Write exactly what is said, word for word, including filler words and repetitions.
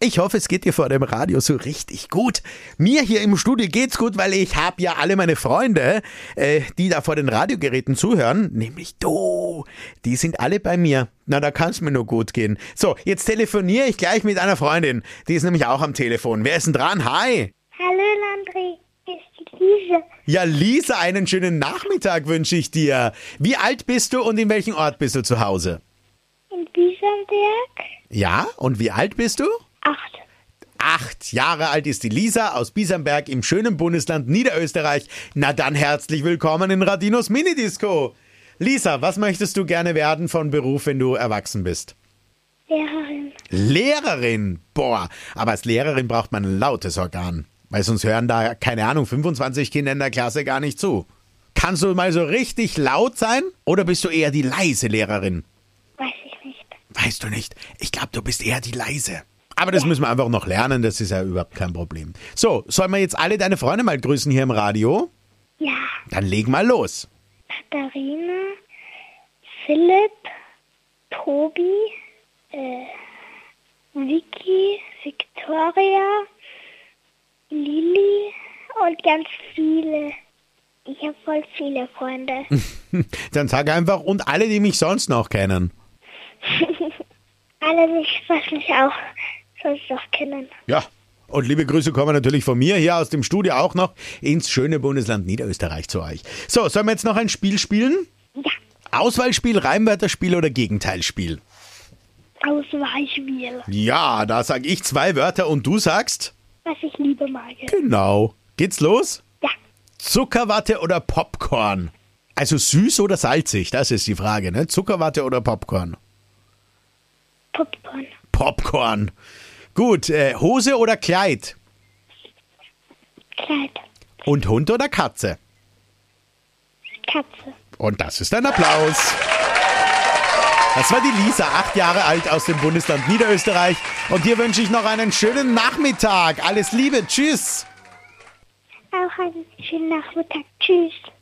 Ich hoffe, es geht dir vor dem Radio so richtig gut. Mir hier im Studio geht's gut, weil ich habe ja alle meine Freunde, äh, die da vor den Radiogeräten zuhören, nämlich du, die sind alle bei mir. Na, da kann's mir nur gut gehen. So, jetzt telefoniere ich gleich mit einer Freundin. Die ist nämlich auch am Telefon. Wer ist denn dran? Hi. Hallo Landry, hier ist die Lisa. Ja, Lisa, einen schönen Nachmittag wünsche ich dir. Wie alt bist du und in welchem Ort bist du zu Hause? In Biesenberg. Ja, und wie alt bist du? Acht. Acht Jahre alt ist die Lisa aus Biesenberg im schönen Bundesland Niederösterreich. Na dann herzlich willkommen in Radinos Minidisco. Lisa, was möchtest du gerne werden von Beruf, wenn du erwachsen bist? Lehrerin. Lehrerin? Boah, aber als Lehrerin braucht man ein lautes Organ. Weil sonst hören da, keine Ahnung, fünfundzwanzig Kinder in der Klasse gar nicht zu. Kannst du mal so richtig laut sein oder bist du eher die leise Lehrerin? Weiß ich nicht. Weißt du nicht? Ich glaube, du bist eher die leise. Aber das müssen wir einfach noch lernen, das ist ja überhaupt kein Problem. So, sollen wir jetzt alle deine Freunde mal grüßen hier im Radio? Ja. Dann leg mal los. Katharina, Philipp, Tobi, äh, Vicky, Victoria, Lili und ganz viele. Ich habe voll viele Freunde. Dann sag einfach, und alle, die mich sonst noch kennen. Alle, die ich, was mich auch sonst noch kennen. Ja, und liebe Grüße kommen natürlich von mir hier aus dem Studio auch noch ins schöne Bundesland Niederösterreich zu euch. So, sollen wir jetzt noch ein Spiel spielen? Ja. Auswahlspiel, Reimwörterspiel oder Gegenteilspiel? Auswahlspiel. Ja, da sag ich zwei Wörter und du sagst? Was ich liebe mag. Genau. Geht's los? Ja. Zuckerwatte oder Popcorn? Also süß oder salzig, das ist die Frage, ne? Zuckerwatte oder Popcorn? Popcorn. Popcorn. Gut, äh, Hose oder Kleid? Kleid. Und Hund oder Katze? Katze. Und das ist ein Applaus. Das war die Lisa, acht Jahre alt aus dem Bundesland Niederösterreich. Und dir wünsche ich noch einen schönen Nachmittag. Alles Liebe, tschüss. Auch einen schönen Nachmittag. Tschüss.